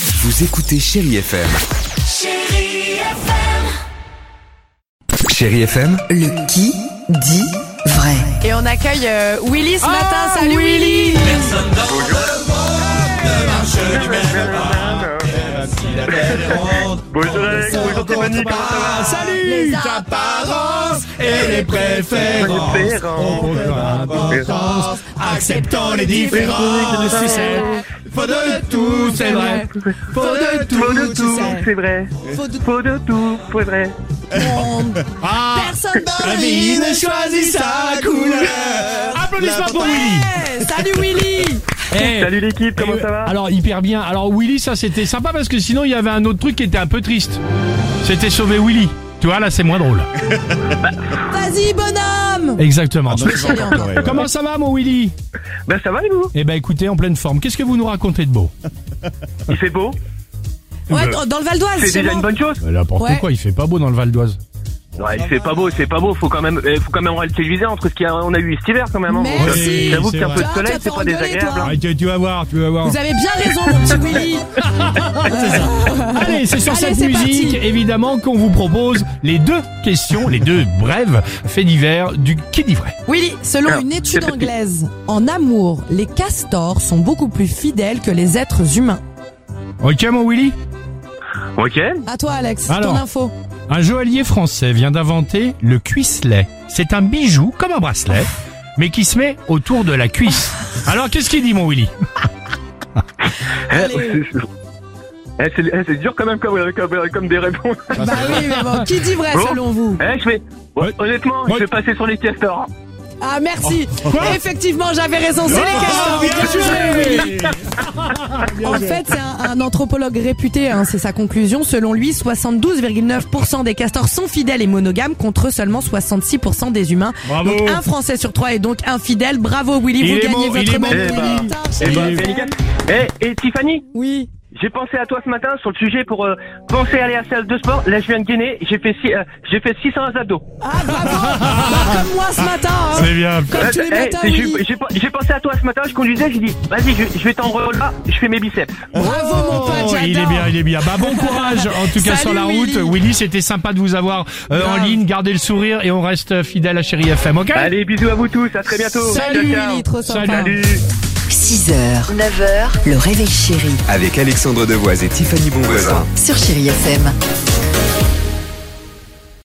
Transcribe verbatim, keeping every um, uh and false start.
Vous écoutez Chérie F M. Chérie F M. Chérie F M. Le qui dit vrai. Et on accueille euh, Willy ce Ah, matin. Salut Willy. Personne dans le monde ne marche du même pas. Bonjour Alex, bonjour Stéphanie, comment ça va? Salut. Les Apparences et les préférences. Préférences. Importance. Acceptons les différences. Tu sais, faut de tout, c'est vrai. Faut de tout, Faut de tu tout, sais. c'est vrai. Faut de Faut de tout, c'est vrai. monde. Ah, Personne dans la le vie monde ne choisit sa couleur. Applaudissements pour Willy. Ouais, salut Willy. Eh, Salut l'équipe, comment eh, ça va? Alors hyper bien. Alors Willy, ça c'était sympa parce que sinon il y avait un autre truc qui était un peu triste. C'était sauver Willy. Tu vois là c'est moins drôle. Vas-y bonhomme. Exactement. Chérie, encore. Comment ça va mon Willy? Ben ça va et vous? Eh ben écoutez, en pleine forme. Qu'est-ce que vous nous racontez de beau? Il fait beau? Ouais, dans dans le Val d'Oise. C'est chez déjà moi. une bonne chose? Bah, N'importe Ouais. quoi, il fait pas beau dans le Val d'Oise. Ouais, il fait pas beau, c'est pas beau, faut quand même, eh, faut quand même relativiser entre ce qu'on a eu cet hiver quand même. Hein. Merci. J'avoue c'est que c'est un peu de vrai. soleil, Toi, c'est t'as pas engueulé, désagréable. toi. hein. Ah, tu, tu vas voir, tu vas voir. Vous avez bien raison mon petit Willy. Allez, c'est sur Allez, cette c'est musique, parti. évidemment, qu'on vous propose les deux questions, les deux brèves faits divers du Qui dit vrai. Willy, selon Alors, une étude c'est parti. anglaise, en amour, les castors sont beaucoup plus fidèles que les êtres humains. Ok mon Willy? Ok. À toi Alex, Alors. ton info. Un joaillier français vient d'inventer le cuisselet. C'est un bijou comme un bracelet, mais qui se met autour de la cuisse. Alors qu'est-ce qu'il dit mon Willy? Eh, Allez. c'est- eh, c'est eh, c'est dur quand même comme, comme, comme des réponses. Bah oui, mais bon, qui dit vrai Bon. selon vous? Eh, je vais, Ouais. honnêtement, Ouais. je vais passer sur les castors. Ah merci. Quoi? Effectivement, j'avais raison, c'est les castors. Bien joué, Willy. En fait, c'est un, un anthropologue réputé, hein, c'est sa conclusion. Selon lui, soixante-douze virgule neuf pour cent des castors sont fidèles et monogames contre seulement soixante-six pour cent des humains. Bravo. Donc un Français sur trois est donc infidèle. Bravo Willy, Il vous est gagnez bon, il votre est bon. maillot Eh bah, Willy. Putain, Eh chérie. ben, Et- c'est nickel. Eh, et Tiffany, Oui. j'ai pensé à toi ce matin sur le sujet pour euh, penser à aller à la salle de sport. Là, je viens de gainer, j'ai fait, six, euh, j'ai fait six cents abdos. Ah bravo. Bah, comme moi ce matin. Hein. C'est bien. Comme tous les Eh, matins, c'est- j'ai, Willy. j'ai, j'ai pensé à toi ce matin, je conduisais, j'ai dit, vas-y, je, je vais t'en reroller là, je fais mes biceps. Bravo mon pote, Oh, j'adore. il est bien, il est bien. Bah bon courage en tout cas Salut, sur la route. Willy. Willy, c'était sympa de vous avoir euh, en Grave. ligne. Gardez le sourire et on reste fidèle à Chérie F M, ok? Allez, bisous à vous tous, à très bientôt. Salut Ciao, ciao. Willy, trop sympa. Salut. Salut. six heures, neuf heures, le réveil chéri Avec Alexandre Devoise et Tiffany Bonvoisin. sur Chérie F M.